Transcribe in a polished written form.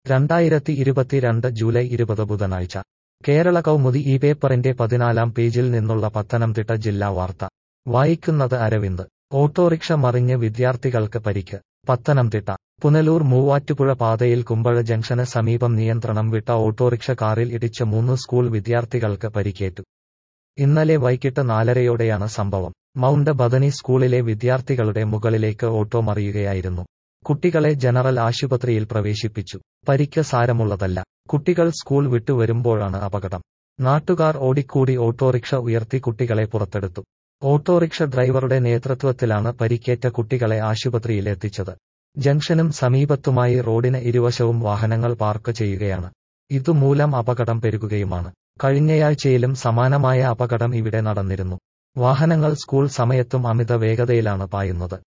2022 July 20 ബുധനാഴ്ച കേരള കൗമുദി ഈ പേപ്പറിന്റെ 14-ാം പേജിൽ നിന്നുള്ള പത്തനംതിട്ട ജില്ലാ വാർത്ത വായിക്കുന്നത് അരവിന്ദ്. ഓട്ടോറിക്ഷ മറിഞ്ഞ് വിദ്യാർത്ഥികൾക്ക് പരിക്ക്. പത്തനംതിട്ട പുനലൂർ മൂവാറ്റുപുഴ പാതയിൽ കുമ്പഴ ജംഗ്ഷന് സമീപം നിയന്ത്രണം വിട്ട ഓട്ടോറിക്ഷ കാറിൽ ഇടിച്ച് 3 സ്കൂൾ വിദ്യാർത്ഥികൾക്ക് പരിക്കേറ്റു. ഇന്നലെ വൈകിട്ട് 4:30യോടെയാണ് സംഭവം. മൗണ്ട് ബദനി സ്കൂളിലെ വിദ്യാർത്ഥികളുടെ മുകളിലേക്ക് ഓട്ടോ മറിയുകയായിരുന്നു. കുട്ടികളെ ജനറൽ ആശുപത്രിയിൽ പ്രവേശിപ്പിച്ചു. പരിക്ക് സാരമുള്ളതല്ല. കുട്ടികൾ സ്കൂൾ വിട്ടു വരുമ്പോഴാണ് അപകടം. നാട്ടുകാർ ഓടിക്കൂടി ഓട്ടോറിക്ഷ ഉയർത്തി കുട്ടികളെ പുറത്തെടുത്തു. ഓട്ടോറിക്ഷ ഡ്രൈവറുടെ നേതൃത്വത്തിലാണ് പരിക്കേറ്റ കുട്ടികളെ ആശുപത്രിയിൽ എത്തിച്ചത്. ജംഗ്ഷനും സമീപത്തുമായി റോഡിന് ഇരുവശവും വാഹനങ്ങൾ പാർക്ക് ചെയ്യുകയാണ്. ഇതുമൂലം അപകടം പെരുകുകയുമാണ്. കഴിഞ്ഞയാഴ്ചയിലും സമാനമായ അപകടം ഇവിടെ നടന്നിരുന്നു. വാഹനങ്ങൾ സ്കൂൾ സമയത്തും അമിത വേഗതയിലാണ് പായുന്നത്.